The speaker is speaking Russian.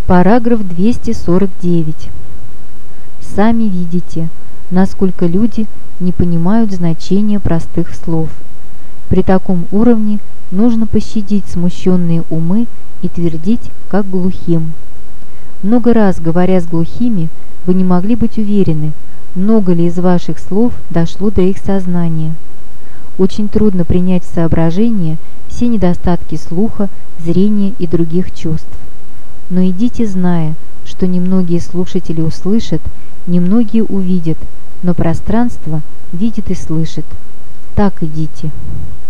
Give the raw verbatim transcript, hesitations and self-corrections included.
Параграф двести сорок девять. Сами видите, насколько люди не понимают значения простых слов. При таком уровне нужно пощадить смущенные умы и твердить, как глухим. Много раз, говоря с глухими, вы не могли быть уверены, много ли из ваших слов дошло до их сознания. Очень трудно принять в соображение все недостатки слуха, зрения и других чувств. Но идите, зная, что немногие слушатели услышат, немногие увидят, но пространство видит и слышит. Так идите.